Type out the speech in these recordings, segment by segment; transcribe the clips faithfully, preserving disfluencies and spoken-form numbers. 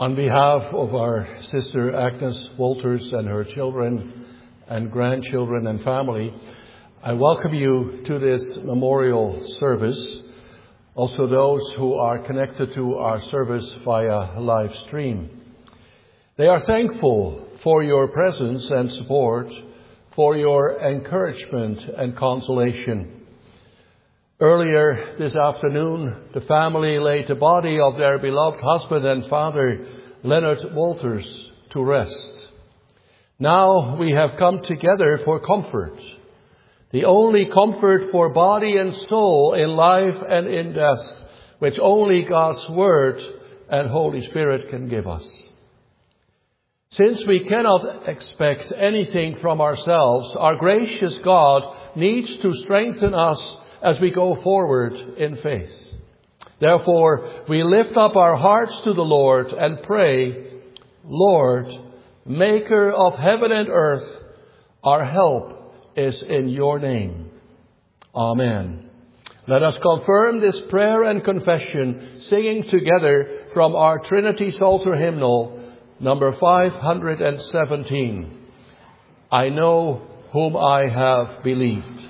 On behalf of our sister Agnes Walters and her children and grandchildren and family, I welcome you to this memorial service. Also those who are connected to our service via live stream. They are thankful for your presence and support, for your encouragement and consolation. Earlier this afternoon, the family laid the body of their beloved husband and father, Leonard Walters, to rest. Now we have come together for comfort, the only comfort for body and soul in life and in death, which only God's Word and Holy Spirit can give us. Since we cannot expect anything from ourselves, our gracious God needs to strengthen us as we go forward in faith. Therefore, we lift up our hearts to the Lord and pray, Lord, Maker of heaven and earth, our help is in your name. Amen. Let us confirm this prayer and confession, singing together from our Trinity Psalter hymnal, number five hundred seventeen. I know whom I have believed.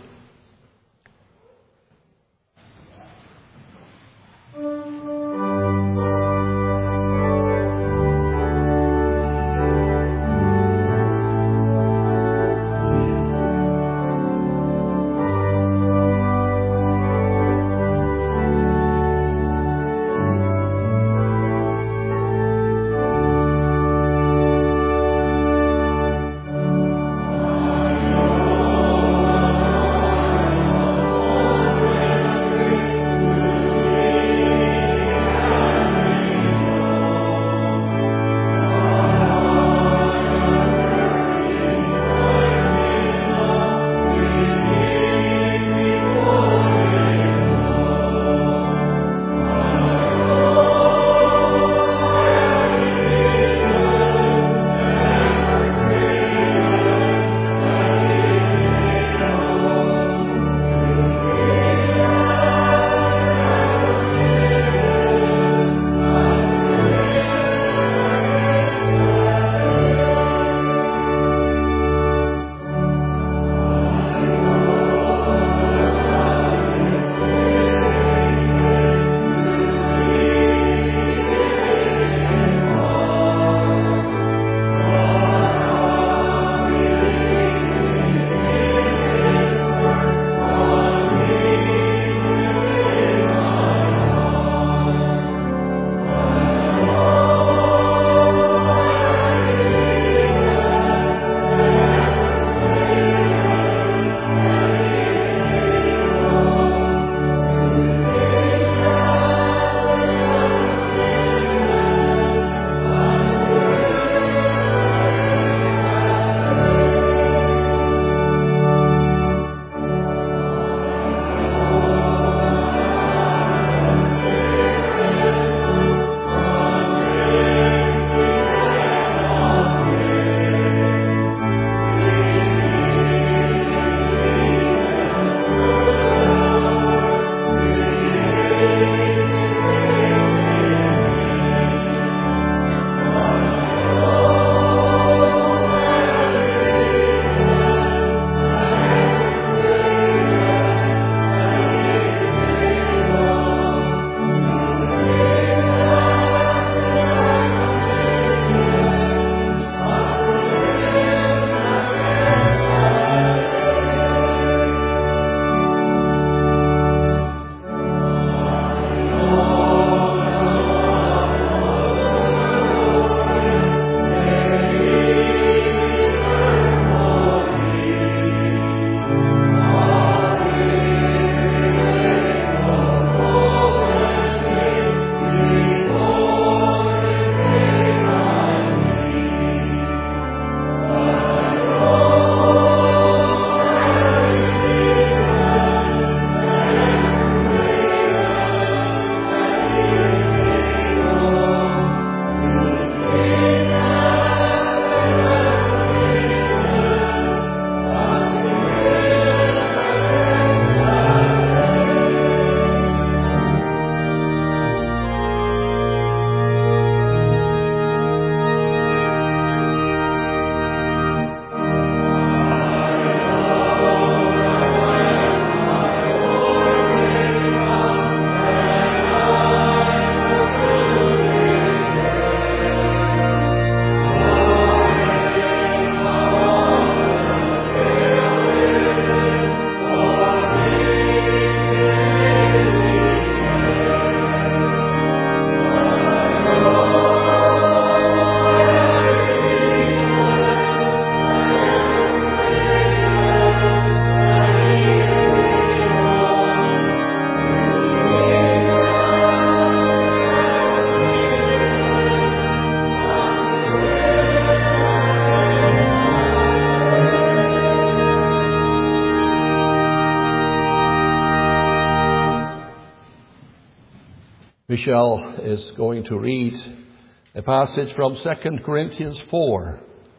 Michelle is going to read a passage from Second Corinthians four.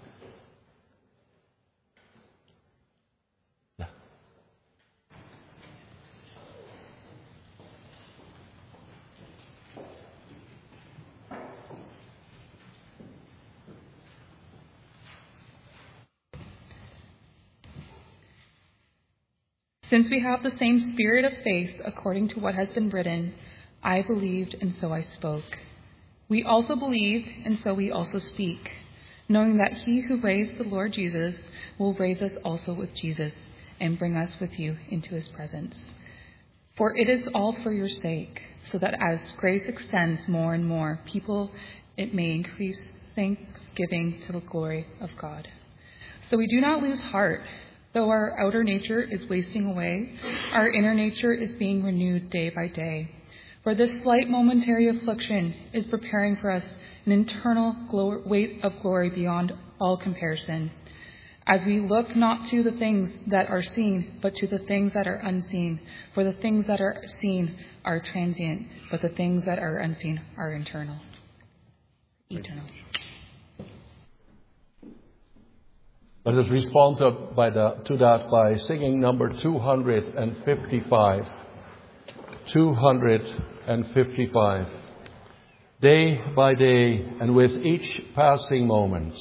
Since we have the same spirit of faith, according to what has been written, I believed and so I spoke. We also believe and so we also speak, knowing that he who raised the Lord Jesus will raise us also with Jesus and bring us with you into his presence. For it is all for your sake, so that as grace extends more and more people, it may increase thanksgiving to the glory of God. So we do not lose heart. Though our outer nature is wasting away, our inner nature is being renewed day by day. For this slight momentary affliction is preparing for us an eternal glo- weight of glory beyond all comparison. As we look not to the things that are seen, but to the things that are unseen. For the things that are seen are transient, but the things that are unseen are internal. Eternal. Let us respond to, by the, to that by singing number two hundred fifty-five. two hundred fifty-five. Day by day and with each passing moment.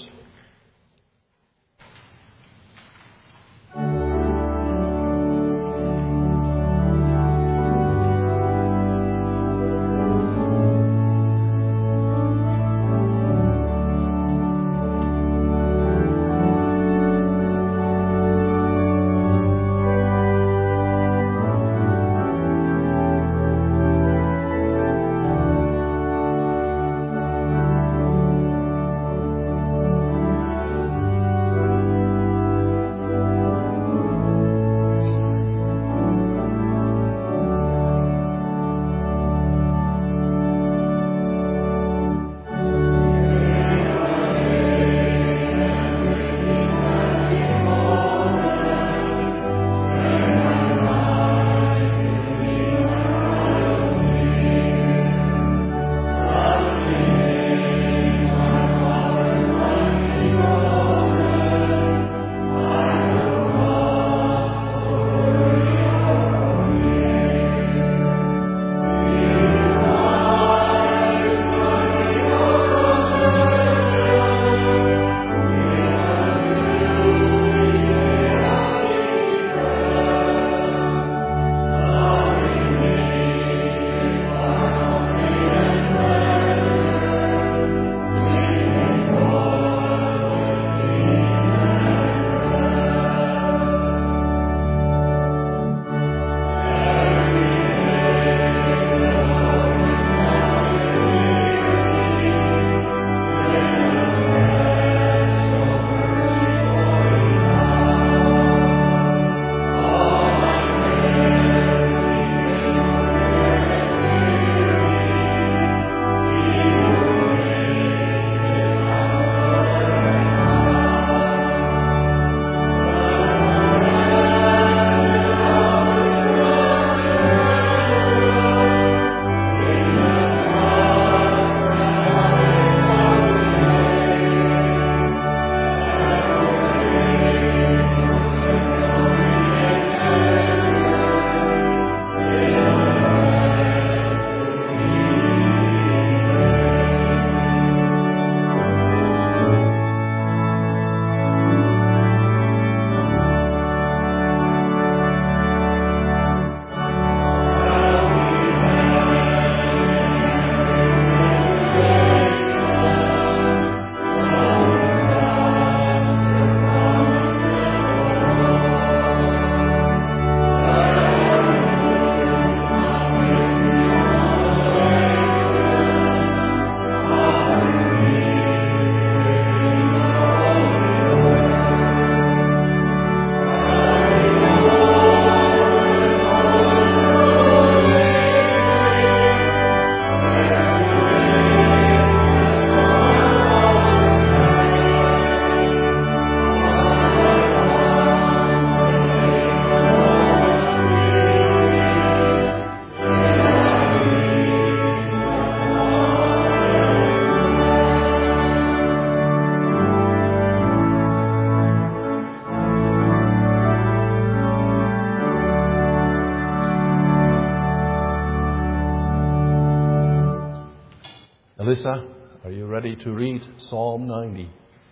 Alyssa, are you ready to read Psalm ninety?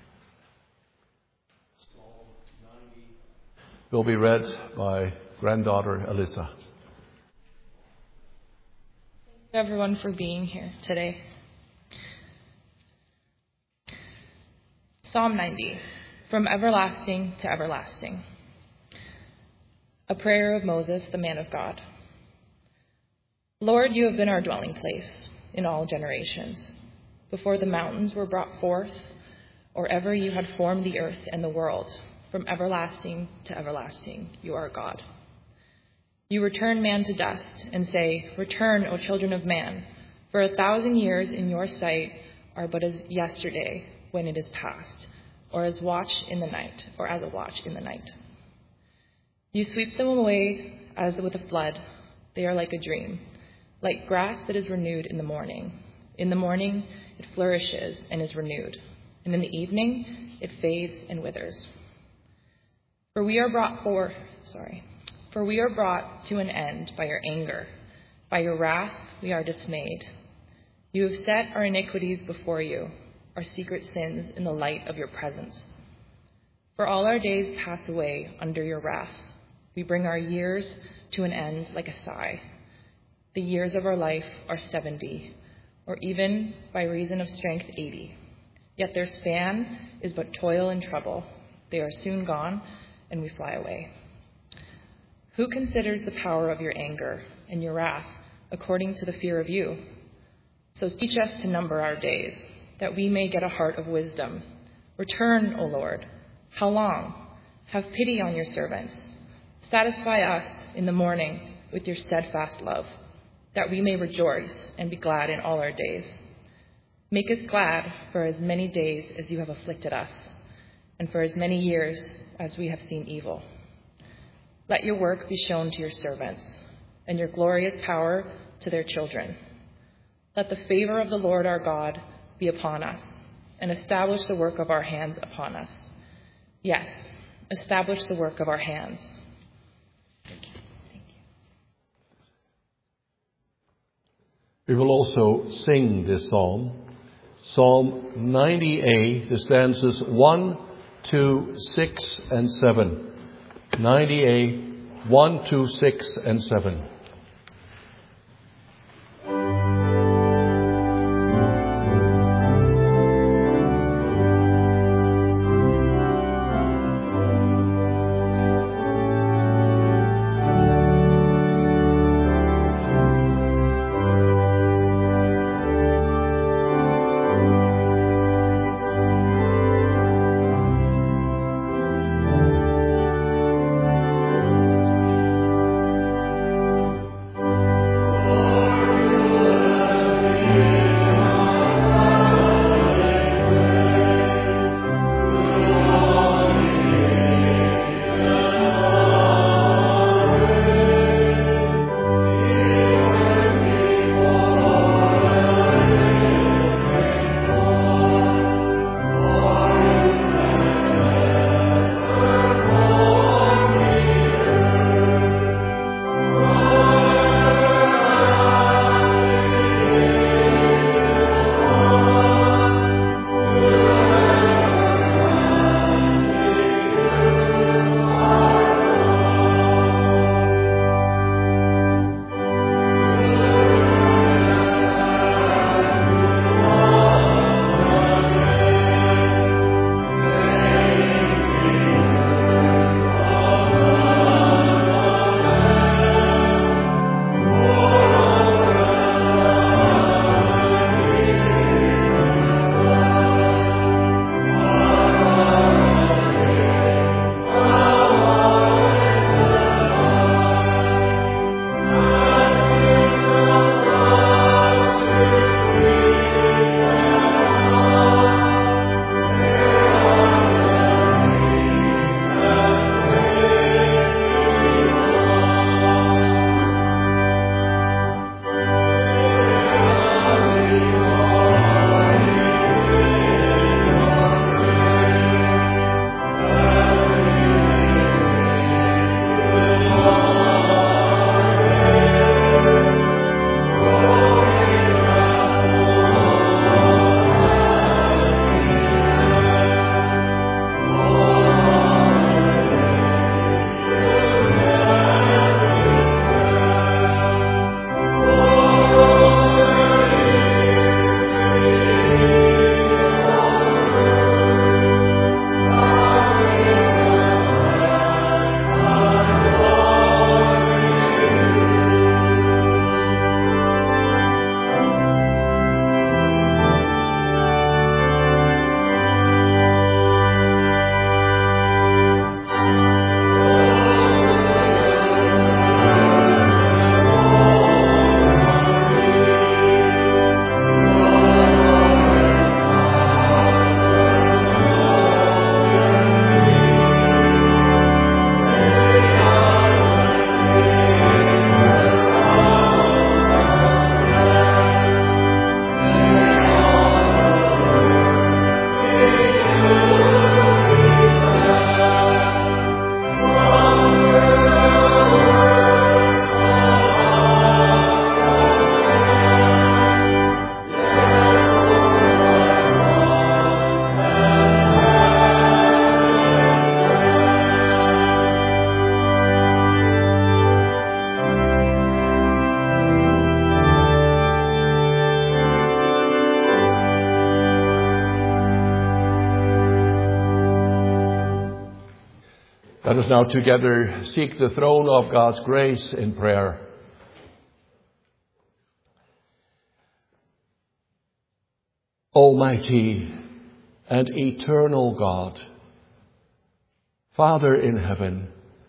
Psalm ninety will be read by granddaughter Alyssa. Thank you everyone for being here today. Psalm ninety, from everlasting to everlasting. A prayer of Moses, the man of God. Lord, you have been our dwelling place in all generations. Before the mountains were brought forth, or ever you had formed the earth and the world, from everlasting to everlasting, you are God. You return man to dust and say, Return, O children of man, for a thousand years in your sight are but as yesterday when it is past, or as watch in the night, or as a watch in the night. You sweep them away as with a flood. They are like a dream, like grass that is renewed in the morning. In the morning it flourishes and is renewed, and in the evening it fades and withers. For we are brought forth, sorry, for we are brought to an end by your anger. By your wrath we are dismayed. You have set our iniquities before you, our secret sins in the light of your presence. For all our days pass away under your wrath. We bring our years to an end like a sigh. The years of our life are seventy, or even by reason of strength eighty. Yet their span is but toil and trouble. They are soon gone, and we fly away. Who considers the power of your anger and your wrath according to the fear of you? So teach us to number our days, that we may get a heart of wisdom. Return, O Lord. How long? Have pity on your servants. Satisfy us in the morning with your steadfast love, that we may rejoice and be glad in all our days. Make us glad for as many days as you have afflicted us, and for as many years as we have seen evil. Let your work be shown to your servants, and your glorious power to their children. Let the favor of the Lord our God be upon us, and establish the work of our hands upon us. Yes, establish the work of our hands. Thank you. Thank you. We will also sing this psalm, Psalm ninety A, the stanzas one, two, six, and seven. ninety A, one, two, six, and seven. Let us now together seek the throne of God's grace in prayer. Almighty and eternal God, Father in heaven,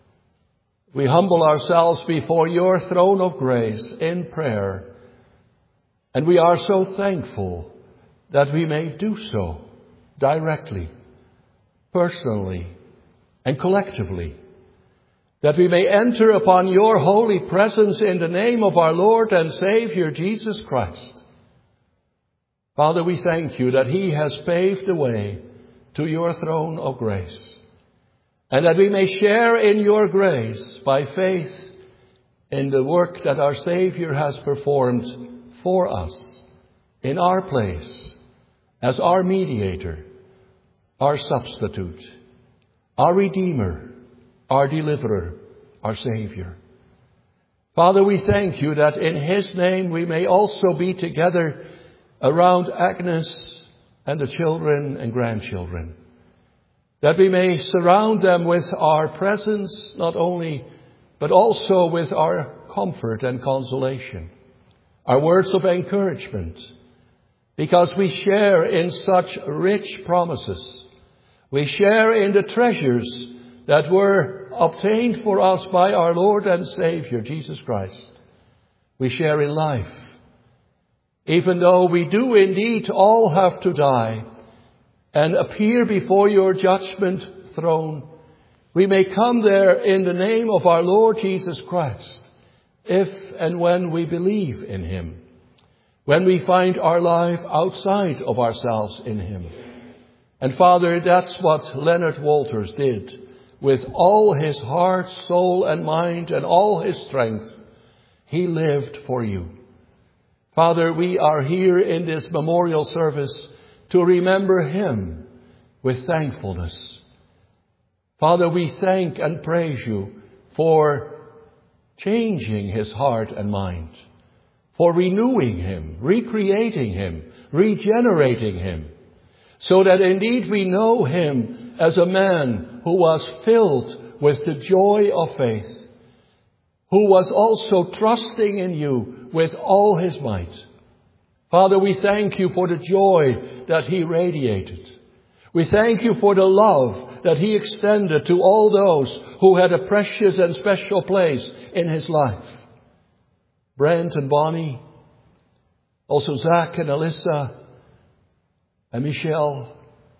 we humble ourselves before your throne of grace in prayer, and we are so thankful that we may do so directly, personally, and collectively, that we may enter upon your holy presence in the name of our Lord and Savior Jesus Christ. Father, we thank you that he has paved the way to your throne of grace, and that we may share in your grace by faith in the work that our Savior has performed for us in our place as our mediator, our substitute, our Redeemer, our Deliverer, our Savior. Father, we thank you that in his name we may also be together around Agnes and the children and grandchildren, that we may surround them with our presence not only, but also with our comfort and consolation, our words of encouragement, because we share in such rich promises. We share in the treasures that were obtained for us by our Lord and Savior, Jesus Christ. We share in life. Even though we do indeed all have to die and appear before your judgment throne, we may come there in the name of our Lord Jesus Christ, if and when we believe in him, when we find our life outside of ourselves in him. And Father, that's what Leonard Walters did with all his heart, soul, and mind, and all his strength. He lived for you. Father, we are here in this memorial service to remember him with thankfulness. Father, we thank and praise you for changing his heart and mind, for renewing him, recreating him, regenerating him, so that indeed we know him as a man who was filled with the joy of faith, who was also trusting in you with all his might. Father, we thank you for the joy that he radiated. We thank you for the love that he extended to all those who had a precious and special place in his life. Brent and Bonnie, also Zach and Alyssa, and Michelle,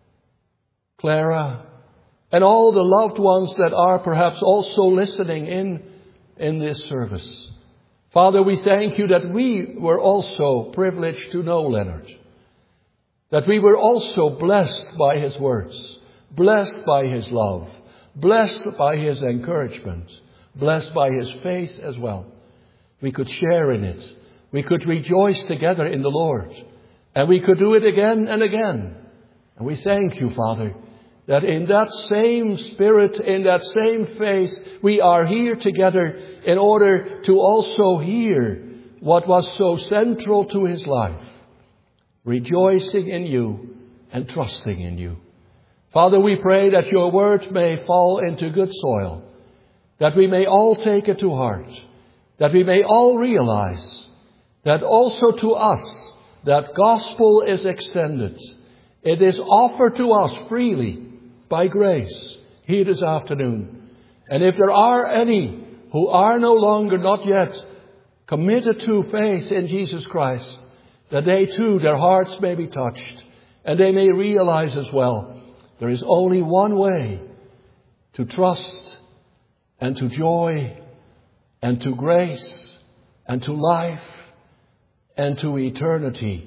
Clara, and all the loved ones that are perhaps also listening in in this service. Father, we thank you that we were also privileged to know Leonard, that we were also blessed by his words, blessed by his love, blessed by his encouragement, blessed by his faith as well. We could share in it. We could rejoice together in the Lord. And we could do it again and again. And we thank you, Father, that in that same spirit, in that same faith, we are here together in order to also hear what was so central to his life, rejoicing in you and trusting in you. Father, we pray that your word may fall into good soil, that we may all take it to heart, that we may all realize that also to us that gospel is extended. It is offered to us freely by grace here this afternoon. And if there are any who are no longer, not yet, committed to faith in Jesus Christ, that they too, their hearts may be touched, and they may realize as well, there is only one way to trust and to joy and to grace and to life and to eternity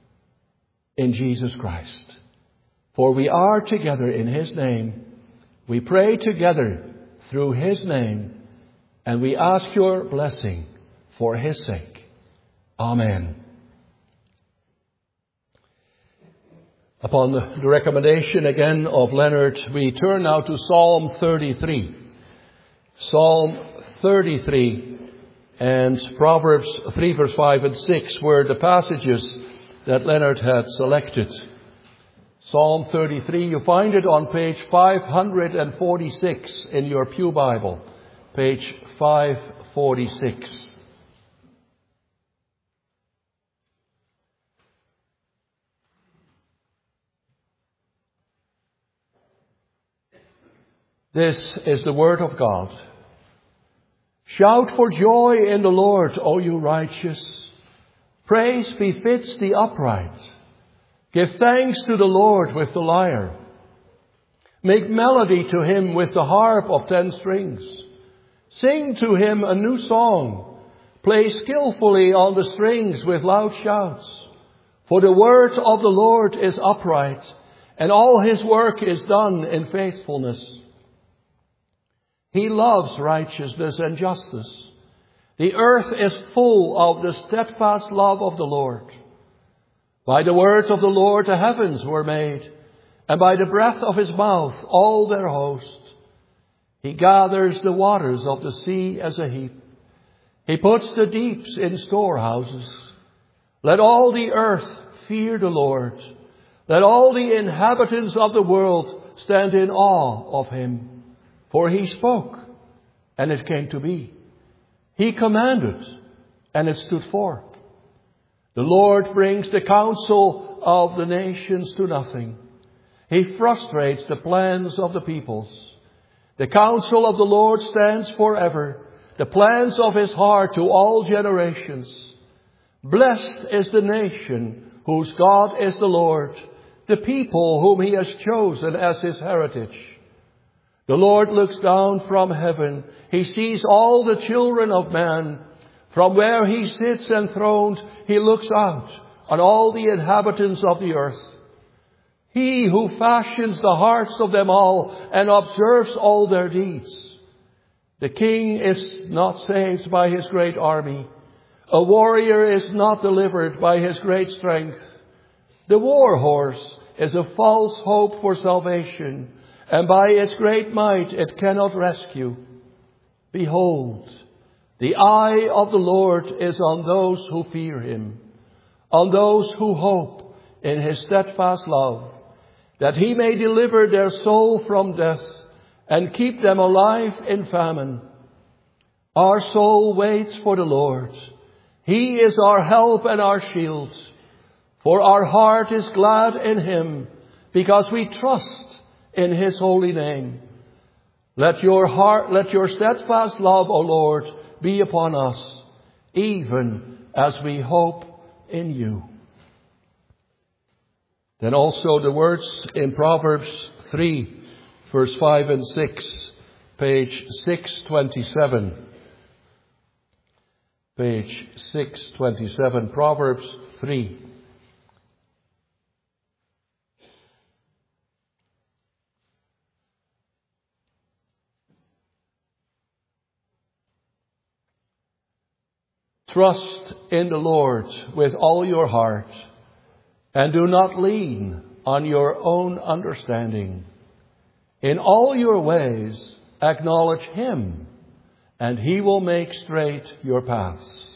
in Jesus Christ. For we are together in his name. We pray together through his name, and we ask your blessing for his sake. Amen. Upon the recommendation again of Leonard, we turn now to Psalm thirty-three. Psalm thirty-three and Proverbs three verse five and six were the passages that Leonard had selected. Psalm thirty-three, you find it on page five forty-six in your Pew Bible. Page five forty-six. This is the word of God. Shout for joy in the Lord, O you righteous. Praise befits the upright. Give thanks to the Lord with the lyre. Make melody to him with the harp of ten strings. Sing to him a new song. Play skillfully on the strings with loud shouts. For the word of the Lord is upright, and all his work is done in faithfulness. He loves righteousness and justice. The earth is full of the steadfast love of the Lord. By the words of the Lord the heavens were made, and by the breath of his mouth all their host. He gathers the waters of the sea as a heap. He puts the deeps in storehouses. Let all the earth fear the Lord. Let all the inhabitants of the world stand in awe of him. For he spoke, and it came to be. He commanded, and it stood forth. The Lord brings the counsel of the nations to nothing. He frustrates the plans of the peoples. The counsel of the Lord stands forever, the plans of his heart to all generations. Blessed is the nation whose God is the Lord, the people whom he has chosen as his heritage. The Lord looks down from heaven. He sees all the children of man. From where he sits enthroned, he looks out on all the inhabitants of the earth. He who fashions the hearts of them all and observes all their deeds. The king is not saved by his great army. A warrior is not delivered by his great strength. The war horse is a false hope for salvation, and by its great might it cannot rescue. Behold, the eye of the Lord is on those who fear him, on those who hope in his steadfast love, that he may deliver their soul from death and keep them alive in famine. Our soul waits for the Lord. He is our help and our shield. For our heart is glad in him, because we trust in his holy name. Let your heart, let your steadfast love, O Lord, be upon us, even as we hope in you. Then also the words in Proverbs three, verse five and six, page six twenty-seven. Page six twenty-seven, Proverbs three. Trust in the Lord with all your heart, and do not lean on your own understanding. In all your ways acknowledge him, and he will make straight your paths.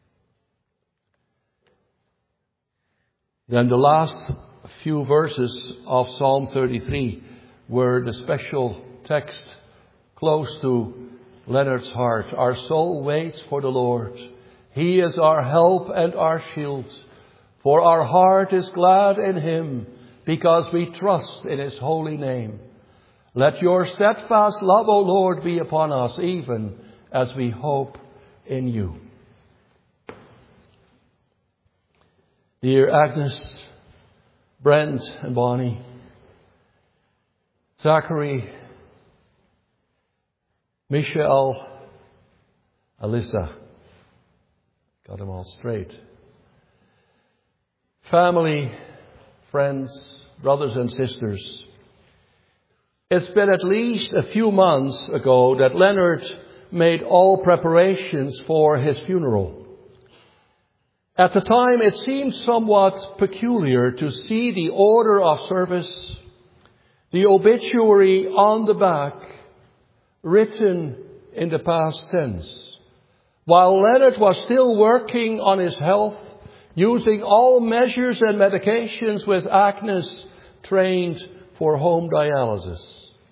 Then the last few verses of Psalm thirty-three were the special text close to Leonard's heart. Our soul waits for the Lord. He is our help and our shield. For our heart is glad in him, because we trust in his holy name. Let your steadfast love, O Lord, be upon us, even as we hope in you. Dear Agnes, Brent and Bonnie, Zachary, Michelle, Alyssa, got them all straight. Family, friends, brothers and sisters, it's been at least a few months ago that Leonard made all preparations for his funeral. At the time, it seemed somewhat peculiar to see the order of service, the obituary on the back, written in the past tense. While Leonard was still working on his health, using all measures and medications with Agnes trained for home dialysis.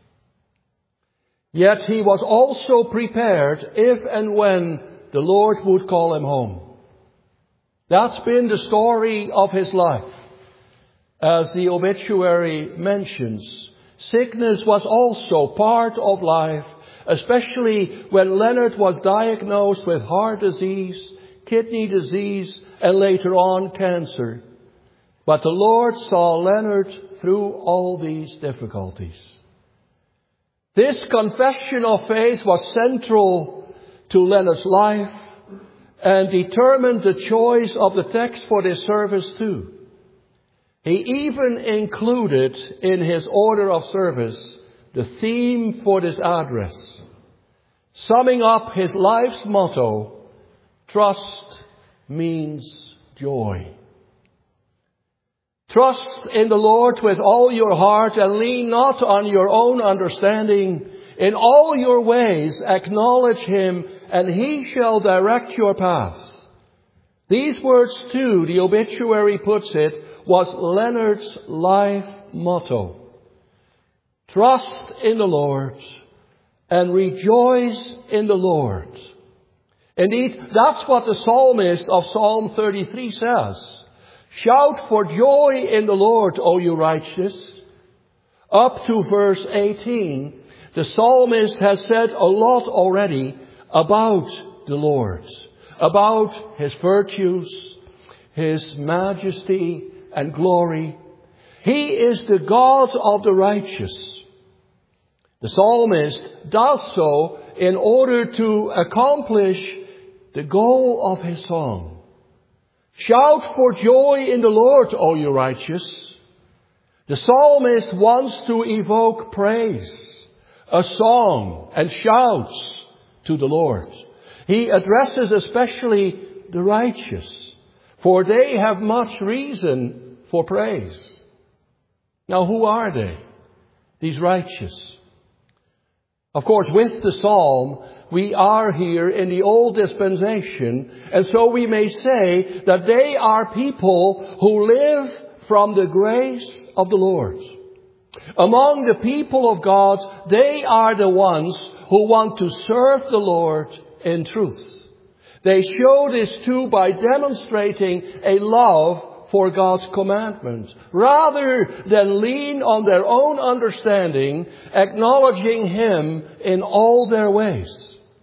Yet he was also prepared if and when the Lord would call him home. That's been the story of his life. As the obituary mentions, sickness was also part of life, especially when Leonard was diagnosed with heart disease, kidney disease, and later on cancer. But the Lord saw Leonard through all these difficulties. This confession of faith was central to Leonard's life and determined the choice of the text for this service too. He even included in his order of service the theme for this address, summing up his life's motto, trust means joy. Trust in the Lord with all your heart and lean not on your own understanding. In all your ways acknowledge him and he shall direct your path. These words too, the obituary puts it, was Leonard's life motto. Trust in the Lord and rejoice in the Lord. Indeed, that's what the psalmist of Psalm thirty-three says. Shout for joy in the Lord, O you righteous. Up to verse eighteen, the psalmist has said a lot already about the Lord, about his virtues, his majesty and glory. He is the God of the righteous. The psalmist does so in order to accomplish the goal of his song. Shout for joy in the Lord, O you righteous. The psalmist wants to evoke praise, a song, and shouts to the Lord. He addresses especially the righteous, for they have much reason for praise. Now, who are they, these righteous? Of course, with the psalm, we are here in the old dispensation, and so we may say that they are people who live from the grace of the Lord. Among the people of God, they are the ones who want to serve the Lord in truth. They show this too by demonstrating a love for God's commandments, rather than lean on their own understanding, acknowledging him in all their ways.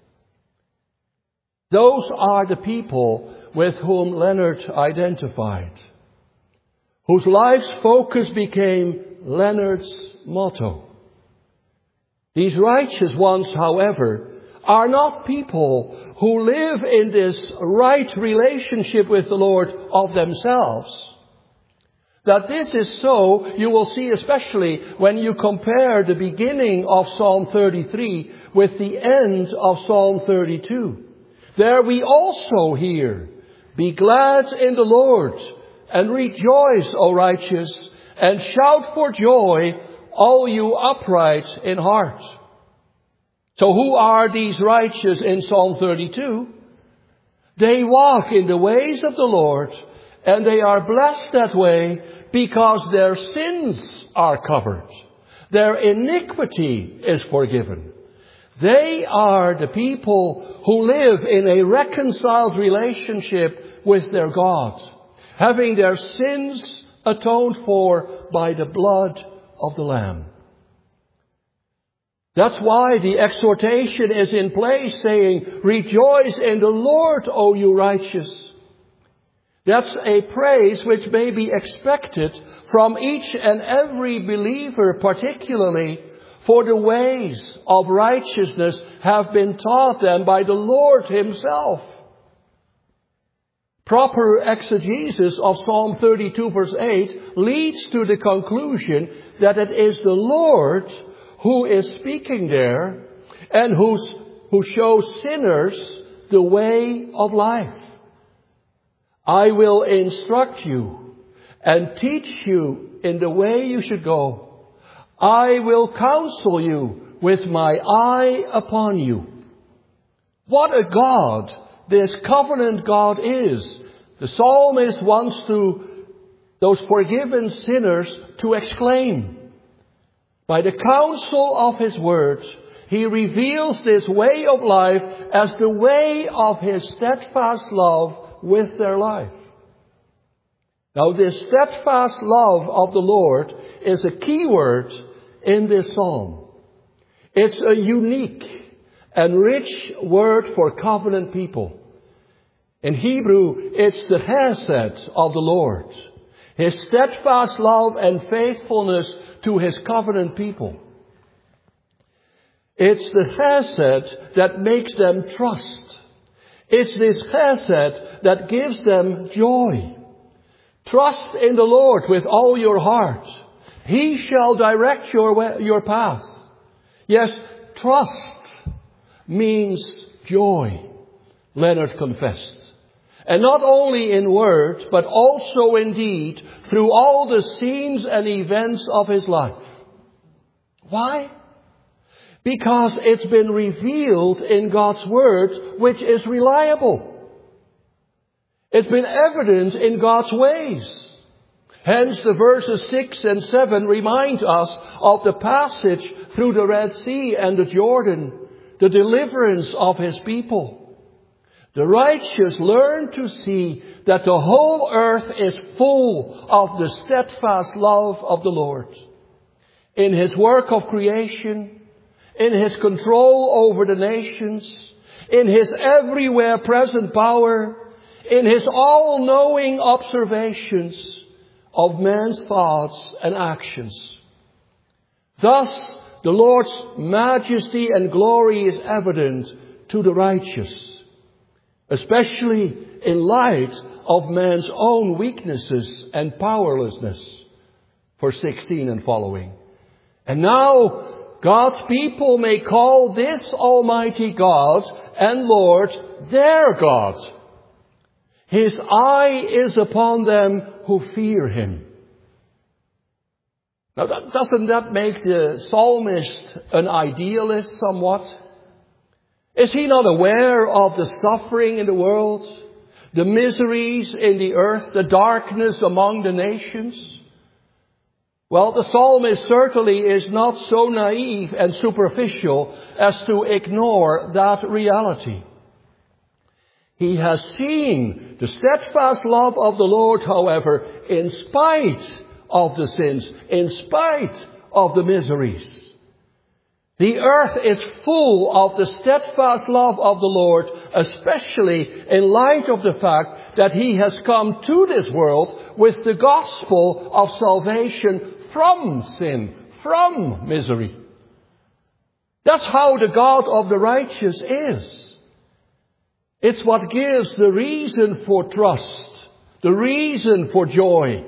Those are the people with whom Leonard identified, whose life's focus became Leonard's motto. These righteous ones, however, are not people who live in this right relationship with the Lord of themselves. That this is so, you will see especially when you compare the beginning of Psalm thirty-three with the end of Psalm thirty-two. There we also hear, be glad in the Lord and rejoice, O righteous, and shout for joy, all you upright in heart. So who are these righteous in Psalm thirty-two? They walk in the ways of the Lord, and they are blessed that way because their sins are covered. Their iniquity is forgiven. They are the people who live in a reconciled relationship with their God, having their sins atoned for by the blood of the Lamb. That's why the exhortation is in place, saying, rejoice in the Lord, O you righteous. That's a praise which may be expected from each and every believer, particularly for the ways of righteousness have been taught them by the Lord himself. Proper exegesis of Psalm thirty-two verse eight leads to the conclusion that it is the Lord who is speaking there and who's, who shows sinners the way of life. I will instruct you and teach you in the way you should go. I will counsel you with my eye upon you. What a God this covenant God is. The psalmist wants to, those forgiven sinners to exclaim. By the counsel of His Word, He reveals this way of life as the way of His steadfast love with their life. Now, this steadfast love of the Lord is a key word in this psalm. It's a unique and rich word for covenant people. In Hebrew, it's the hesed of the Lord. His steadfast love and faithfulness to His covenant people. It's the hesed that makes them trust. It's this hesed that gives them joy. Trust in the Lord with all your heart. He shall direct your way, your path. Yes, trust means joy, Leonard confessed. And not only in word, but also in deed, through all the scenes and events of his life. Why? Because it's been revealed in God's Word, which is reliable. It's been evident in God's ways. Hence the verses six and seven remind us of the passage through the Red Sea and the Jordan, the deliverance of His people. The righteous learn to see that the whole earth is full of the steadfast love of the Lord. In His work of creation, in His control over the nations, in His everywhere present power, in His all-knowing observations of man's thoughts and actions. Thus, the Lord's majesty and glory is evident to the righteous, especially in light of man's own weaknesses and powerlessness. Verse sixteen and following. And now God's people may call this Almighty God and Lord their God. His eye is upon them who fear Him. Now, that, doesn't that make the psalmist an idealist somewhat? Is he not aware of the suffering in the world, the miseries in the earth, the darkness among the nations? Well, the psalmist certainly is not so naive and superficial as to ignore that reality. He has seen the steadfast love of the Lord, however, in spite of the sins, in spite of the miseries. The earth is full of the steadfast love of the Lord, especially in light of the fact that He has come to this world with the gospel of salvation from sin, from misery. That's how the God of the righteous is. It's what gives the reason for trust, the reason for joy.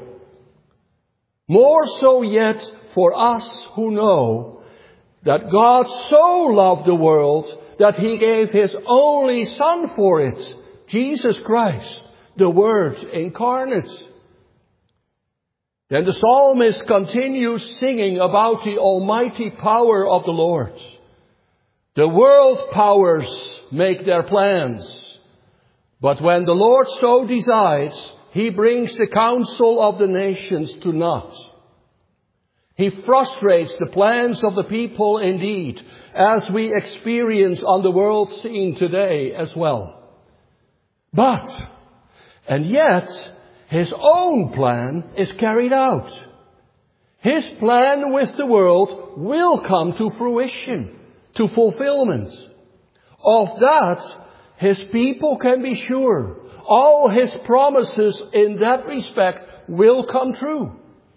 More so yet for us who know that God so loved the world that He gave His only Son for it, Jesus Christ, the Word incarnate. Then the psalmist continues singing about the almighty power of the Lord. The world powers make their plans, but when the Lord so decides, He brings the counsel of the nations to naught. He frustrates the plans of the people indeed, as we experience on the world scene today as well. But, and yet, His own plan is carried out. His plan with the world will come to fruition, to fulfillment. Of that, His people can be sure. All His promises in that respect will come true.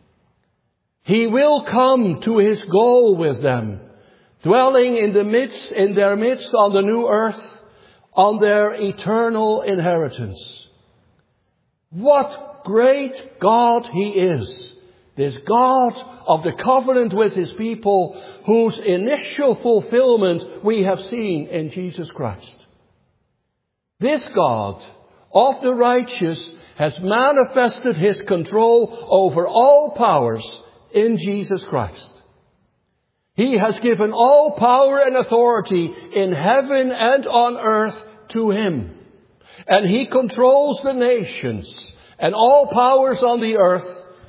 He will come to His goal with them, dwelling in the midst, in their midst on the new earth, on their eternal inheritance. What great God He is, this God of the covenant with His people, whose initial fulfillment we have seen in Jesus Christ. This God of the righteous has manifested His control over all powers in Jesus Christ. He has given all power and authority in heaven and on earth to Him. And He controls the nations and all powers on the earth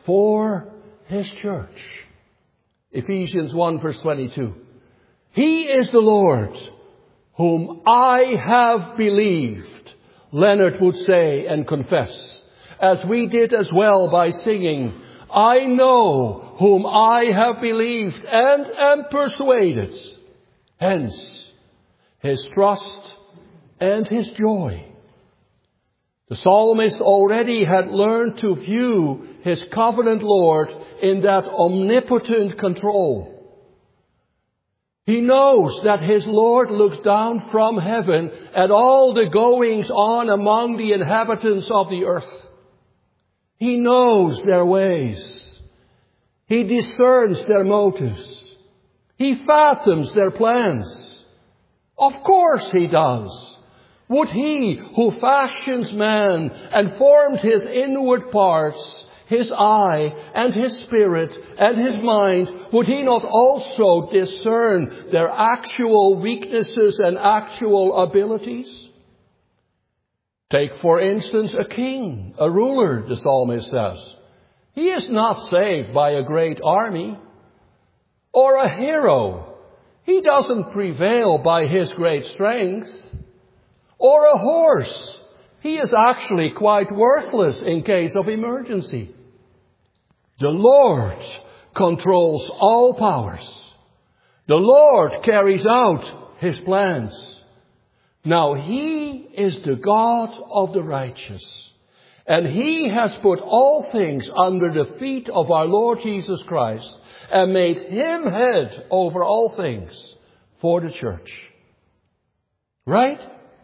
for His church. Ephesians one verse twenty-two. He is the Lord whom I have believed, Leonard would say and confess, as we did as well by singing, I know whom I have believed and am persuaded. Hence, his trust and his joy. The psalmist already had learned to view his covenant Lord in that omnipotent control. He knows that his Lord looks down from heaven at all the goings on among the inhabitants of the earth. He knows their ways. He discerns their motives. He fathoms their plans. Of course he does. Would he who fashions man and formed his inward parts, his eye and his spirit and his mind, would he not also discern their actual weaknesses and actual abilities? Take, for instance, a king, a ruler, the psalmist says. He is not saved by a great army. Or a hero. He doesn't prevail by his great strength. Or a horse. He is actually quite worthless in case of emergency. The Lord controls all powers. The Lord carries out His plans. Now He is the God of the righteous. And He has put all things under the feet of our Lord Jesus Christ and made Him head over all things for the church. Right?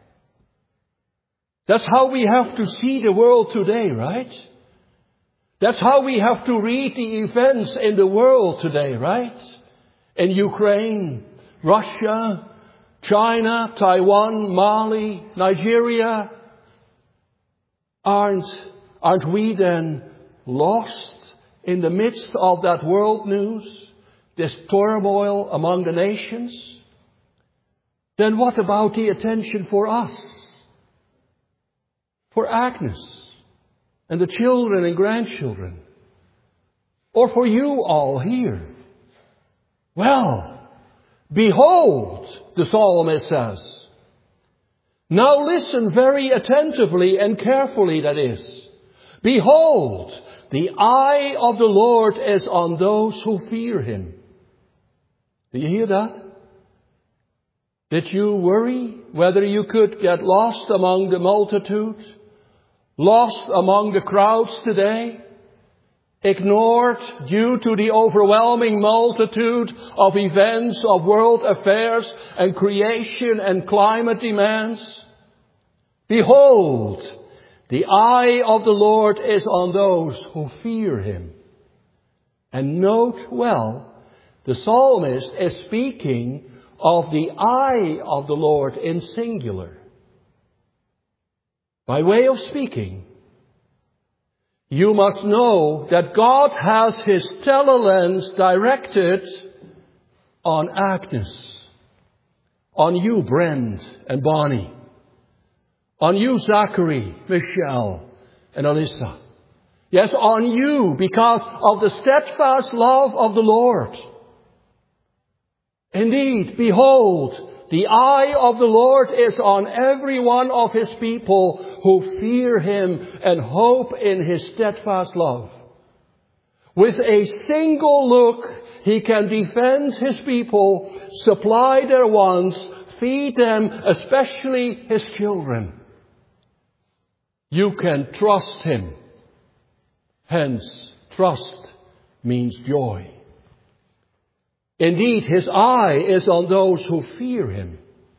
That's how we have to see the world today, right? That's how we have to read the events in the world today, right? In Ukraine, Russia, China, Taiwan, Mali, Nigeria. Aren't, aren't we then lost in the midst of that world news, this turmoil among the nations? Then what about the attention for us? For Agnes and the children and grandchildren? Or for you all here? Well, behold, the psalmist says. Now listen very attentively and carefully, that is. Behold, the eye of the Lord is on those who fear Him. Do you hear that? Did you worry whether you could get lost among the multitude? Lost among the crowds today? Ignored due to the overwhelming multitude of events, of world affairs and creation and climate demands? Behold, the eye of the Lord is on those who fear Him. And note well, the psalmist is speaking of the eye of the Lord in singular. By way of speaking, you must know that God has His telelens directed on Agnes, on you, Brent and Bonnie, on you, Zachary, Michelle, and Alyssa. Yes, on you, because of the steadfast love of the Lord. Indeed, behold, the eye of the Lord is on every one of His people who fear Him and hope in His steadfast love. With a single look, He can defend His people, supply their wants, feed them, especially His children. You can trust Him. Hence, trust means joy. Indeed, His eye is on those who fear Him.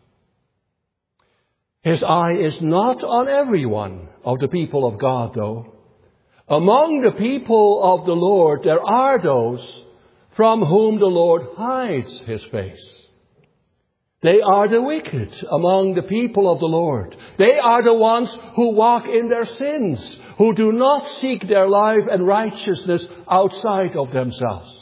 His eye is not on every one of the people of God, though. Among the people of the Lord, there are those from whom the Lord hides His face. They are the wicked among the people of the Lord. They are the ones who walk in their sins, who do not seek their life and righteousness outside of themselves.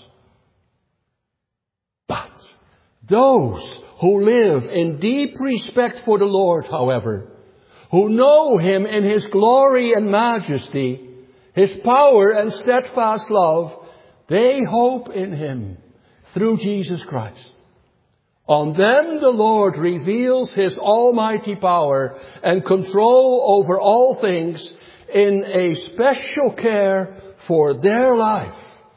But those who live in deep respect for the Lord, however, who know Him in His glory and majesty, His power and steadfast love, they hope in Him through Jesus Christ. On them the Lord reveals His almighty power and control over all things in a special care for their life.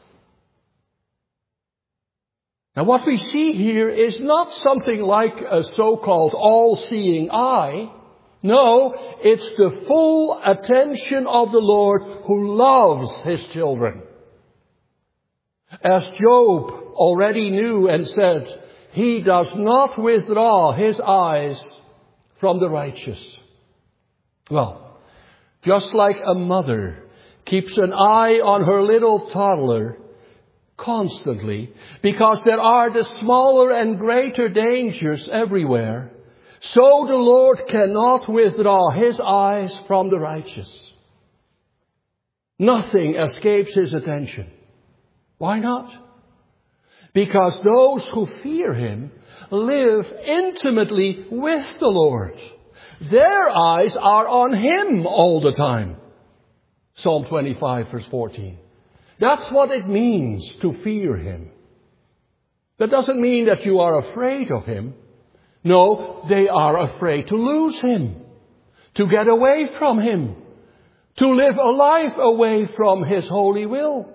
Now what we see here is not something like a so-called all-seeing eye. No, it's the full attention of the Lord who loves His children. As Job already knew and said, He does not withdraw His eyes from the righteous. Well, just like a mother keeps an eye on her little toddler constantly, because there are the smaller and greater dangers everywhere, so the Lord cannot withdraw His eyes from the righteous. Nothing escapes His attention. Why not? Because those who fear Him live intimately with the Lord. Their eyes are on Him all the time. Psalm twenty-five, verse fourteen. That's what it means to fear Him. That doesn't mean that you are afraid of Him. No, they are afraid to lose Him, to get away from Him, to live a life away from His holy will.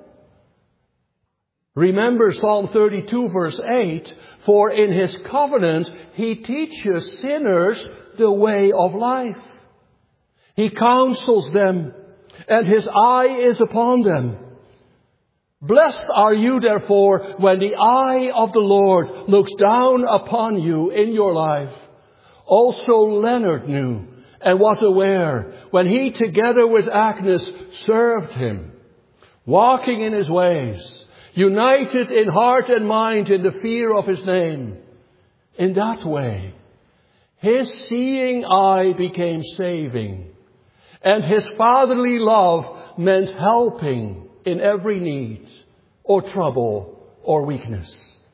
Remember Psalm thirty-two, verse eight, for in His covenant He teaches sinners the way of life. He counsels them, and His eye is upon them. Blessed are you, therefore, when the eye of the Lord looks down upon you in your life. Also Leonard knew and was aware when he, together with Agnes, served Him, walking in His ways, united in heart and mind in the fear of His name. In that way, his seeing eye became saving, and his fatherly love meant helping in every need, or trouble, or weakness.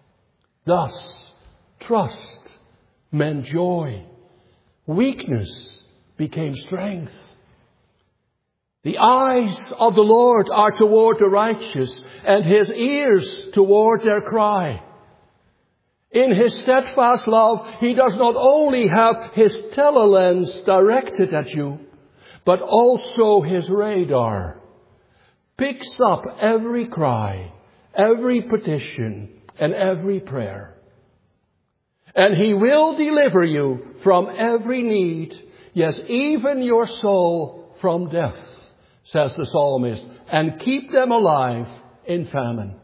Thus, trust meant joy. Weakness became strength. The eyes of the Lord are toward the righteous, and His ears toward their cry. In His steadfast love, He does not only have His telelens directed at you, but also His radar picks up every cry, every petition, and every prayer. And He will deliver you from every need, yes, even your soul from death, says the psalmist, and keep them alive in famine.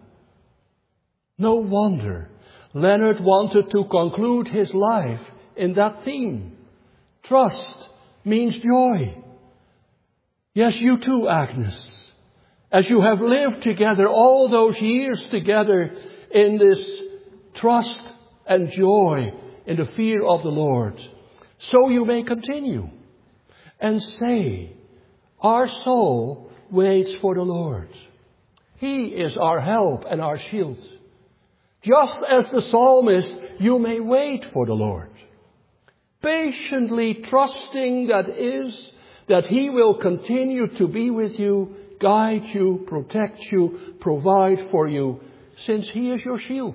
No wonder Leonard wanted to conclude his life in that theme. Trust means joy. Yes, you too, Agnes. As you have lived together all those years together in this trust and joy in the fear of the Lord, so you may continue and say, our soul waits for the Lord. He is our help and our shield. Just as the psalmist, you may wait for the Lord, patiently trusting that is that He will continue to be with you, guide you, protect you, provide for you, since He is your shield.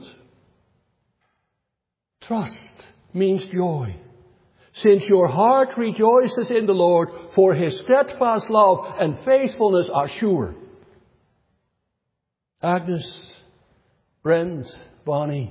Trust means joy, since your heart rejoices in the Lord, for His steadfast love and faithfulness are sure. Agnes, Brent, Bonnie,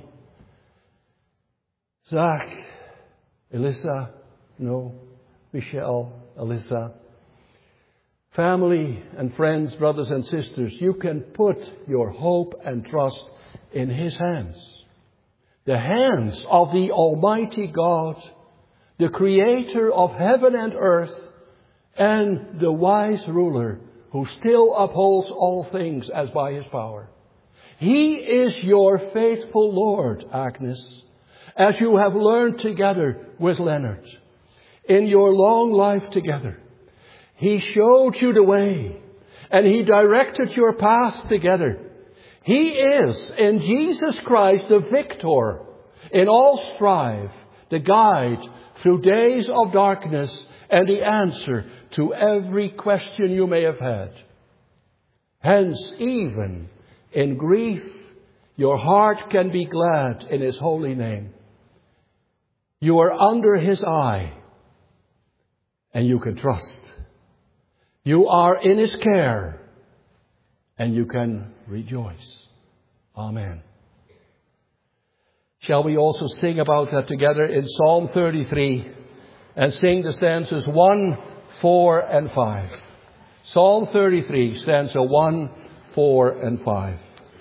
Zach, Elissa, no, Michelle, Alyssa. Family and friends, brothers and sisters, you can put your hope and trust in His hands. The hands of the Almighty God, the Creator of heaven and earth, and the wise ruler who still upholds all things as by His power. He is your faithful Lord, Agnes, as you have learned together with Leonard in your long life together. He showed you the way, and He directed your path together. He is, in Jesus Christ, the victor in all strife, the guide through days of darkness, and the answer to every question you may have had. Hence, even in grief, your heart can be glad in His holy name. You are under His eye, and you can trust. You are in His care, and you can rejoice. Amen. Shall we also sing about that together in Psalm thirty-three and sing the stanzas one, four, and five. Psalm thirty-three, stanza one, four, and five.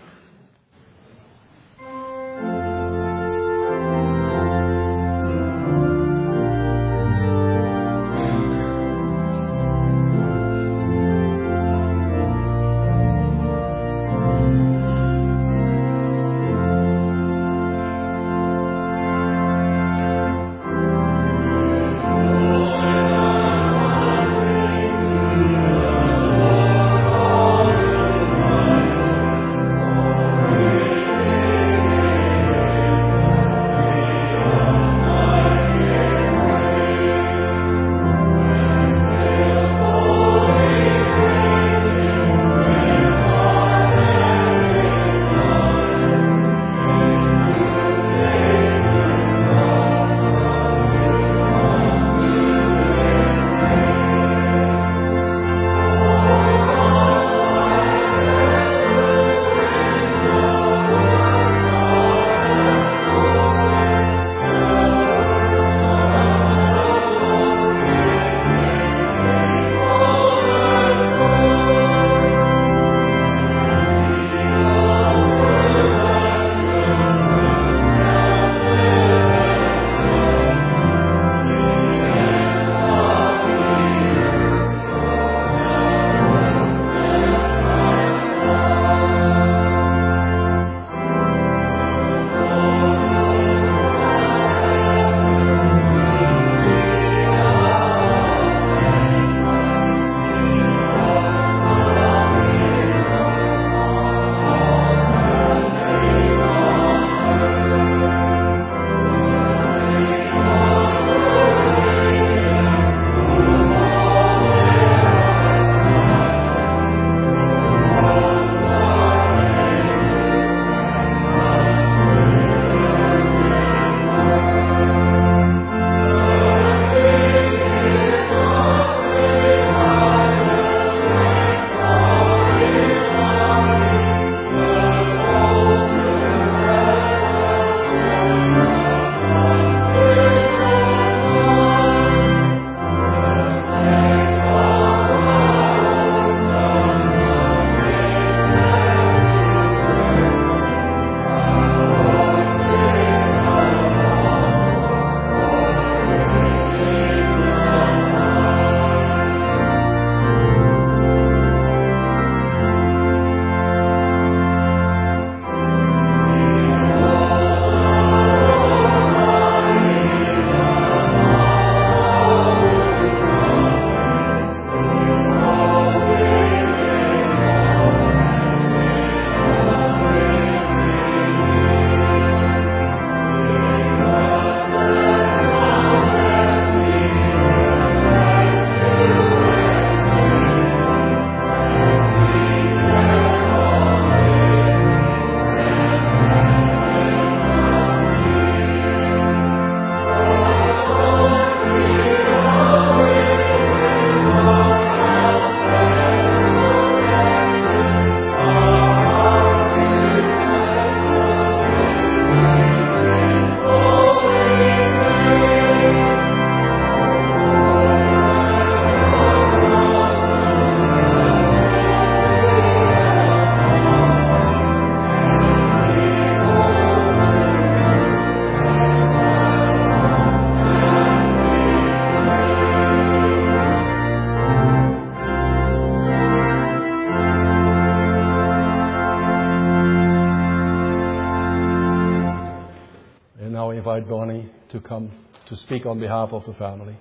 invite Bonnie to come to speak on behalf of the family.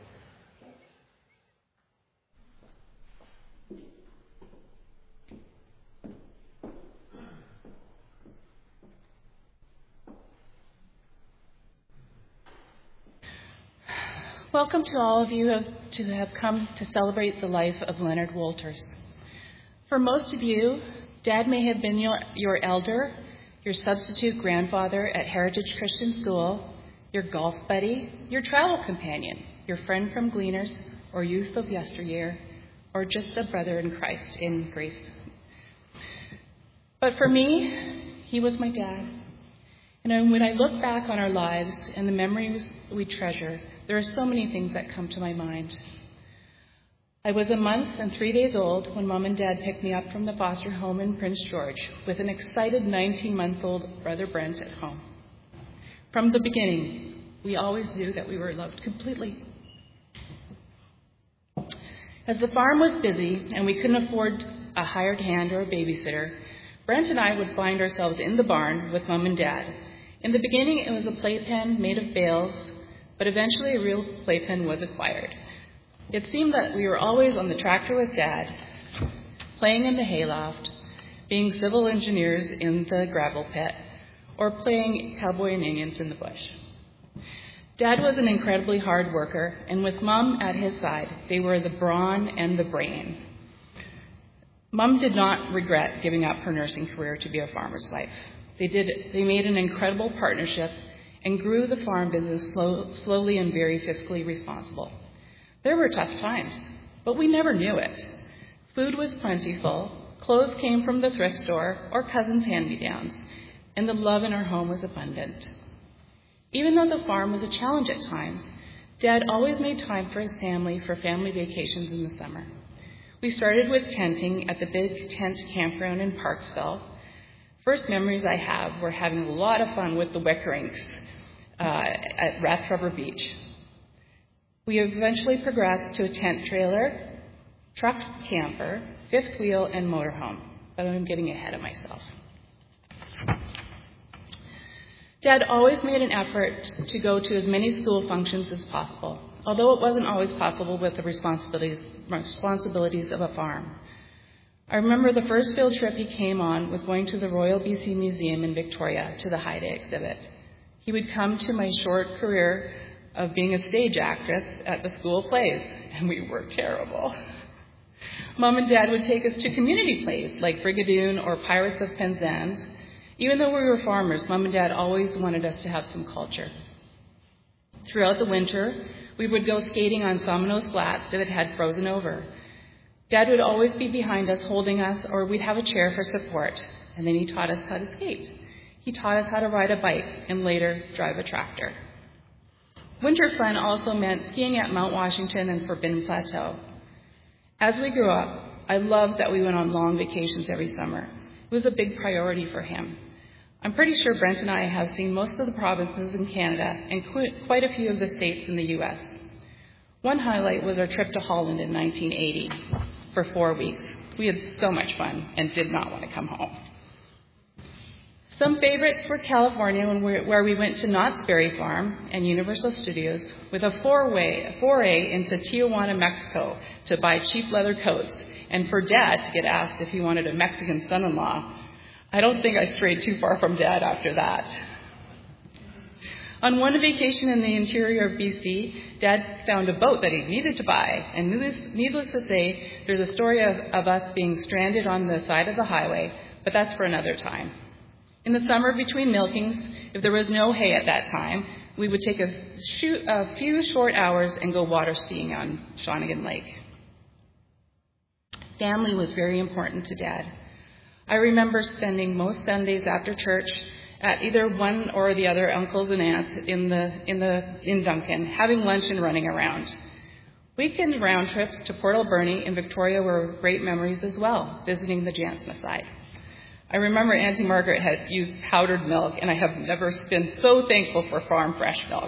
Welcome to all of you who have, to have come to celebrate the life of Leonard Wolters. For most of you, Dad may have been your, your elder, your substitute grandfather at Heritage Christian School, your golf buddy, your travel companion, your friend from Gleaners or youth of yesteryear, or just a brother in Christ in grace. But for me, he was my dad. And when I look back on our lives and the memories we treasure, there are so many things that come to my mind. I was a month and three days old when Mom and Dad picked me up from the foster home in Prince George with an excited nineteen-month-old brother Brent at home. From the beginning, we always knew that we were loved completely. As the farm was busy and we couldn't afford a hired hand or a babysitter, Brent and I would find ourselves in the barn with Mom and Dad. In the beginning, it was a playpen made of bales, but eventually a real playpen was acquired. It seemed that we were always on the tractor with Dad, playing in the hayloft, being civil engineers in the gravel pit, or playing cowboy and Indians in the bush. Dad was an incredibly hard worker, and with Mom at his side, they were the brawn and the brain. Mom did not regret giving up her nursing career to be a farmer's wife. They did. They made an incredible partnership and grew the farm business slow, slowly and very fiscally responsible. There were tough times, but we never knew it. Food was plentiful, clothes came from the thrift store or cousins' hand-me-downs, and the love in our home was abundant. Even though the farm was a challenge at times, Dad always made time for his family for family vacations in the summer. We started with tenting at the Big Tent Campground in Parksville. First memories I have were having a lot of fun with the Wickering's uh, at Rathsrubber Beach. We eventually progressed to a tent trailer, truck camper, fifth wheel, and motorhome, but I'm getting ahead of myself. Dad always made an effort to go to as many school functions as possible, although it wasn't always possible with the responsibilities, responsibilities of a farm. I remember the first field trip he came on was going to the Royal B C Museum in Victoria to the High Day exhibit. He would come to my short career of being a stage actress at the school plays, and we were terrible. Mom and Dad would take us to community plays like Brigadoon or Pirates of Penzance. Even though we were farmers, Mom and Dad always wanted us to have some culture. Throughout the winter, we would go skating on Somnos Flats if it had frozen over. Dad would always be behind us holding us, or we'd have a chair for support, and then he taught us how to skate. He taught us how to ride a bike and later drive a tractor. Winter fun also meant skiing at Mount Washington and Forbidden Plateau. As we grew up, I loved that we went on long vacations every summer. It was a big priority for him. I'm pretty sure Brent and I have seen most of the provinces in Canada and quite a few of the states in the U S. One highlight was our trip to Holland in nineteen eighty for four weeks. We had so much fun and did not want to come home. Some favorites were California, when we, where we went to Knott's Berry Farm and Universal Studios with a four-way, foray into Tijuana, Mexico to buy cheap leather coats, and for Dad to get asked if he wanted a Mexican son-in-law. I don't think I strayed too far from Dad after that. On one vacation in the interior of B C, Dad found a boat that he needed to buy, and needless, needless to say, there's a story of, of us being stranded on the side of the highway, but that's for another time. In the summer between milkings, if there was no hay at that time, we would take a, shoot, a few short hours and go water skiing on Shawnigan Lake. Family was very important to Dad. I remember spending most Sundays after church at either one or the other uncles and aunts in the in the in Duncan, having lunch and running around. Weekend round trips to Port Alberni in Victoria were great memories as well, visiting the Jansma side. I remember Auntie Margaret had used powdered milk, and I have never been so thankful for farm fresh milk.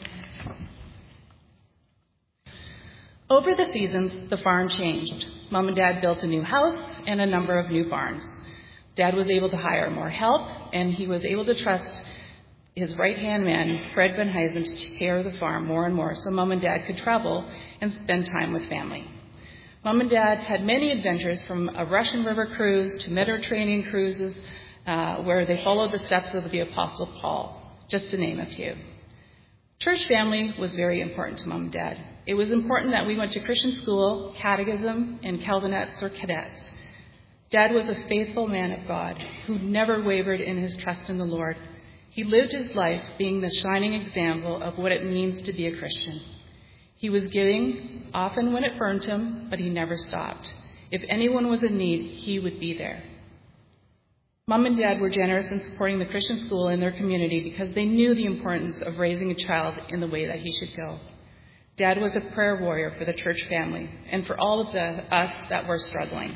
Over the seasons, the farm changed. Mom and Dad built a new house and a number of new barns. Dad was able to hire more help, and he was able to trust his right-hand man, Fred Van Huysen, to take care of the farm more and more so Mom and Dad could travel and spend time with family. Mom and Dad had many adventures, from a Russian River cruise to Mediterranean cruises uh, where they followed the steps of the Apostle Paul, just to name a few. Church family was very important to Mom and Dad. It was important that we went to Christian school, catechism, and Calvinettes or cadets. Dad was a faithful man of God who never wavered in his trust in the Lord. He lived his life being the shining example of what it means to be a Christian. He was giving, often when it burned him, but he never stopped. If anyone was in need, he would be there. Mom and Dad were generous in supporting the Christian school in their community because they knew the importance of raising a child in the way that he should go. Dad was a prayer warrior for the church family and for all of the, us that were struggling.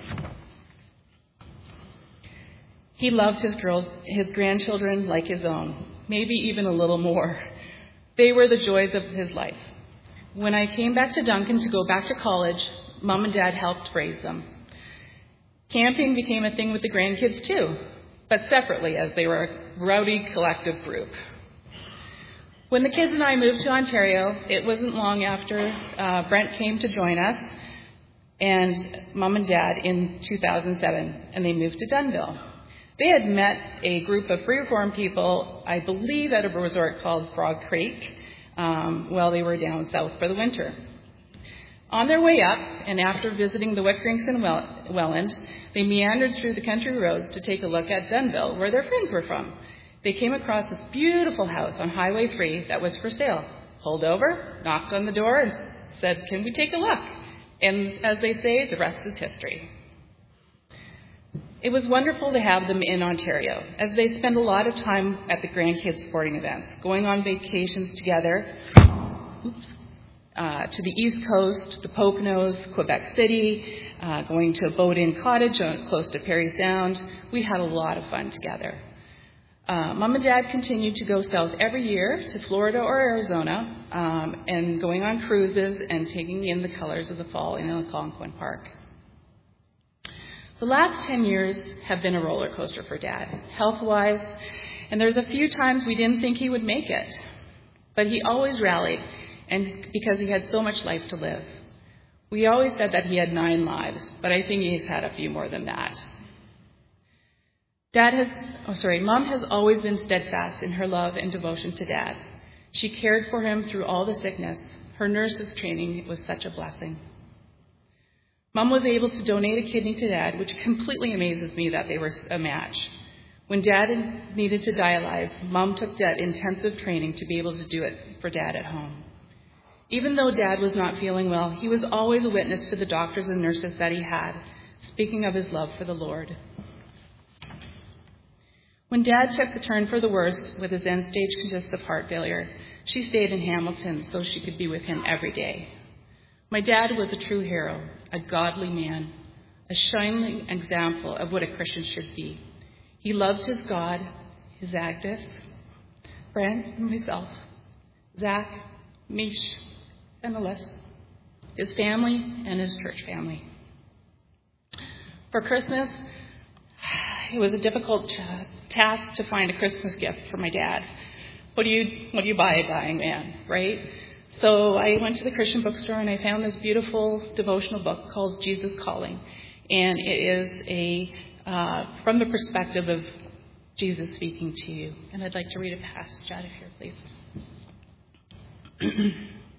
He loved his girls, his grandchildren like his own, maybe even a little more. They were the joys of his life. When I came back to Duncan to go back to college, Mom and Dad helped raise them. Camping became a thing with the grandkids too, but separately as they were a rowdy collective group. When the kids and I moved to Ontario, it wasn't long after uh, Brent came to join us and Mom and Dad in two thousand seven, and they moved to Dunnville. They had met a group of free reform people, I believe at a resort called Frog Creek, um, while they were down south for the winter. On their way up, and after visiting the Wickering's in well- Welland, they meandered through the country roads to take a look at Dunnville, where their friends were from. They came across this beautiful house on Highway three that was for sale. Pulled over, knocked on the door, and said, "Can we take a look?" And as they say, the rest is history. It was wonderful to have them in Ontario, as they spend a lot of time at the grandkids' sporting events, going on vacations together oops, uh, to the East Coast, the Poconos, Quebec City, uh, going to a boat-in cottage close to Parry Sound. We had a lot of fun together. Uh, Mom and Dad continued to go south every year to Florida or Arizona, um, and going on cruises and taking in the colors of the fall in Algonquin Park. The last ten years have been a roller coaster for Dad, health-wise, and there's a few times we didn't think he would make it. But he always rallied, and because he had so much life to live. We always said that he had nine lives, but I think he's had a few more than that. Dad has, oh sorry, Mom has always been steadfast in her love and devotion to Dad. She cared for him through all the sickness. Her nurse's training was such a blessing. Mom was able to donate a kidney to Dad, which completely amazes me that they were a match. When Dad needed to dialyze, Mom took that intensive training to be able to do it for Dad at home. Even though Dad was not feeling well, he was always a witness to the doctors and nurses that he had, speaking of his love for the Lord. When Dad took the turn for the worst with his end-stage congestive heart failure, she stayed in Hamilton so she could be with him every day. My dad was a true hero, a godly man, a shining example of what a Christian should be. He loved his God, his Agnes, Brent, and myself, Zach, Mish, and Alyssa, his family, and his church family. For Christmas, it was a difficult uh, task to find a Christmas gift for my dad. What do you what do you buy a dying man, right? So I went to the Christian bookstore and I found this beautiful devotional book called Jesus Calling. And it is a uh, from the perspective of Jesus speaking to you. And I'd like to read a passage out of here, please.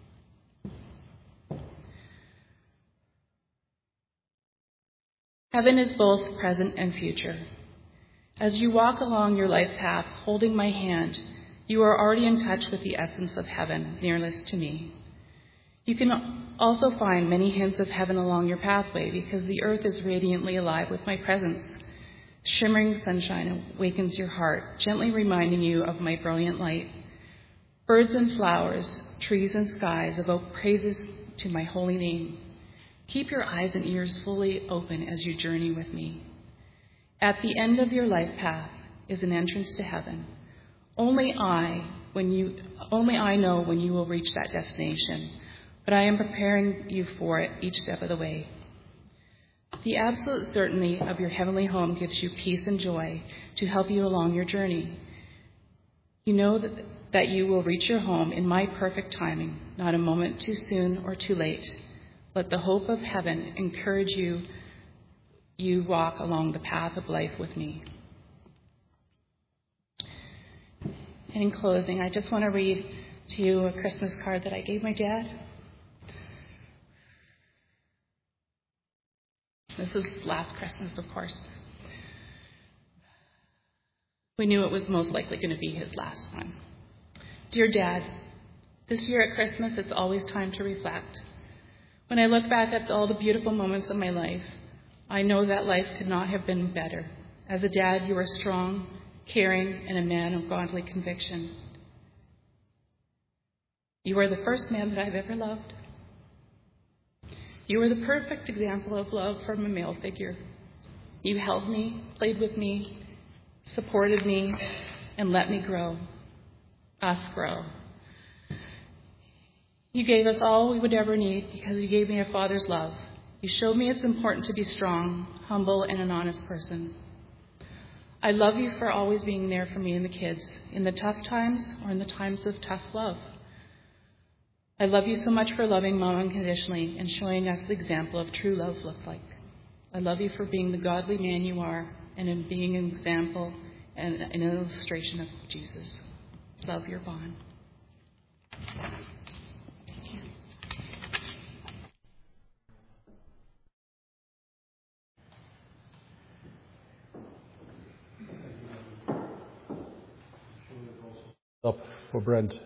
Heaven is both present and future. As you walk along your life path holding my hand, you are already in touch with the essence of heaven, nearest to me. You can also find many hints of heaven along your pathway because the earth is radiantly alive with my presence. Shimmering sunshine awakens your heart, gently reminding you of my brilliant light. Birds and flowers, trees and skies evoke praises to my holy name. Keep your eyes and ears fully open as you journey with me. At the end of your life path is an entrance to heaven. Only I, when you, only I know when you will reach that destination, but I am preparing you for it each step of the way. The absolute certainty of your heavenly home gives you peace and joy to help you along your journey. You know that, that you will reach your home in my perfect timing, not a moment too soon or too late. Let the hope of heaven encourage you, you walk along the path of life with me. And in closing, I just want to read to you a Christmas card that I gave my dad. This is last Christmas, of course. We knew it was most likely going to be his last one. Dear Dad, this year at Christmas, it's always time to reflect. When I look back at all the beautiful moments of my life, I know that life could not have been better. As a dad, you are strong, caring, and a man of godly conviction. You are the first man that I've ever loved. You are the perfect example of love from a male figure. You held me, played with me, supported me, and let me grow. Us grow. You gave us all we would ever need because you gave me a father's love. You showed me it's important to be strong, humble, and an honest person. I love you for always being there for me and the kids, in the tough times or in the times of tough love. I love you so much for loving Mom unconditionally and showing us the example of true love looks like. I love you for being the godly man you are and in being an example and an illustration of Jesus. Love, your Bon. Thank you. Up for Brent.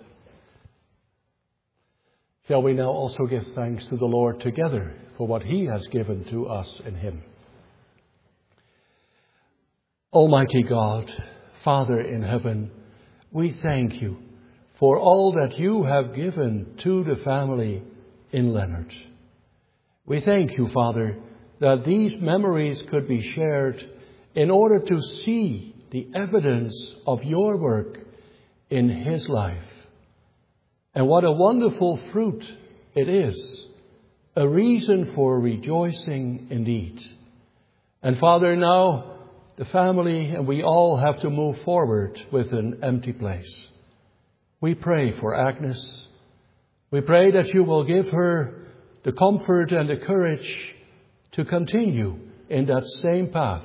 Shall we now also give thanks to the Lord together for what he has given to us in him? Almighty God, Father in heaven, we thank you for all that you have given to the family in Leonard. We thank you, Father, that these memories could be shared in order to see the evidence of your work in his life. And what a wonderful fruit it is, a reason for rejoicing indeed. And Father, now the family and we all have to move forward with an empty place. We pray for Agnes. We pray that you will give her the comfort and the courage to continue in that same path.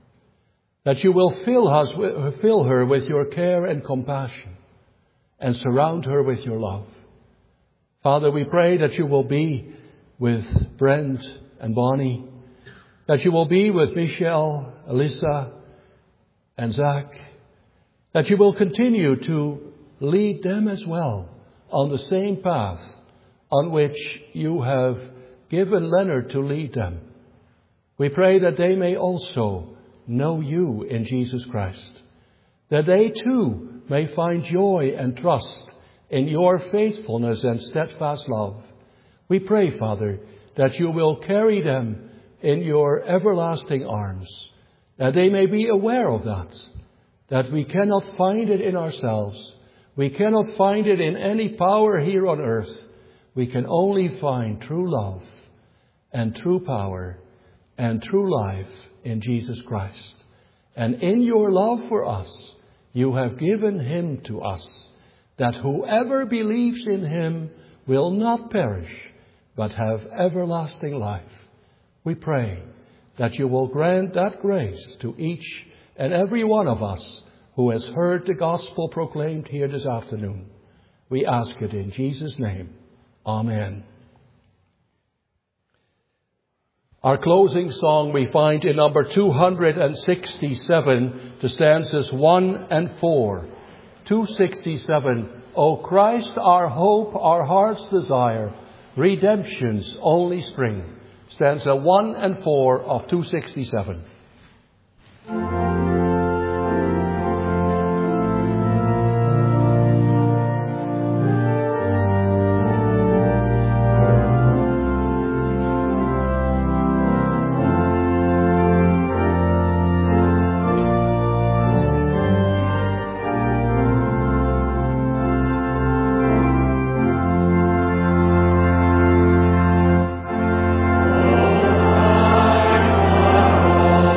That you will fill us, fill her with your care and compassion and surround her with your love. Father, we pray that you will be with Brent and Bonnie, that you will be with Michelle, Alyssa, and Zach, that you will continue to lead them as well on the same path on which you have given Leonard to lead them. We pray that they may also know you in Jesus Christ, that they too may find joy and trust in your faithfulness and steadfast love. We pray, Father, that you will carry them in your everlasting arms, that they may be aware of that, that we cannot find it in ourselves. We cannot find it in any power here on earth. We can only find true love and true power and true life in Jesus Christ. And in your love for us, you have given him to us, that whoever believes in him will not perish, but have everlasting life. We pray that you will grant that grace to each and every one of us who has heard the gospel proclaimed here this afternoon. We ask it in Jesus' name. Amen. Our closing song we find in number two hundred sixty-seven, the stanzas one and four. two sixty-seven, O Christ, our hope, our heart's desire, redemption's only spring. Stanza one and four of two sixty-seven. Oh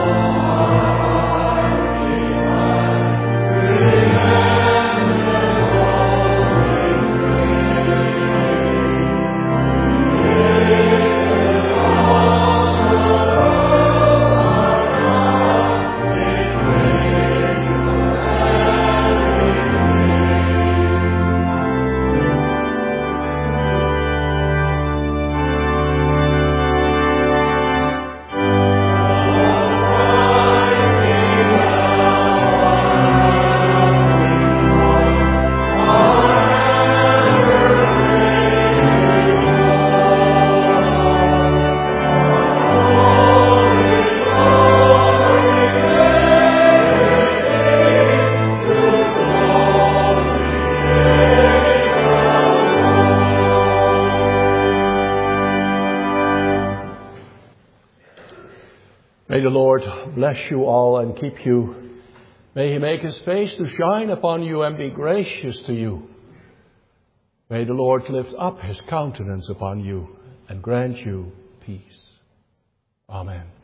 May the Lord bless you all and keep you. May he make his face to shine upon you and be gracious to you. May the Lord lift up his countenance upon you and grant you peace. Amen.